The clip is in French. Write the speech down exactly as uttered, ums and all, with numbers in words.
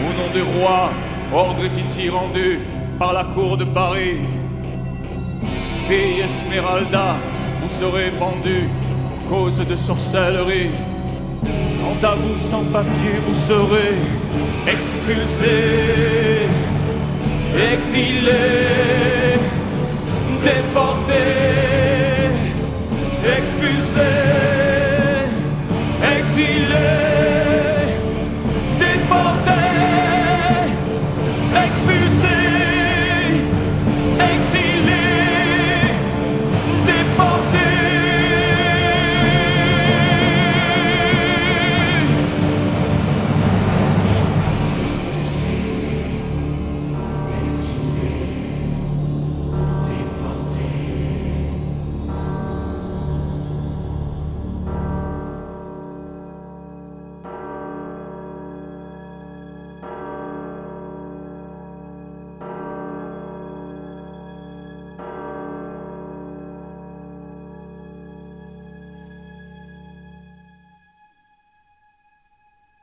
Au nom du roi, ordre est ici rendu par la cour de Paris. Fille Esmeralda, vous serez pendue pour cause de sorcellerie. Quant à vous sans papier, vous serez expulsés, exilés.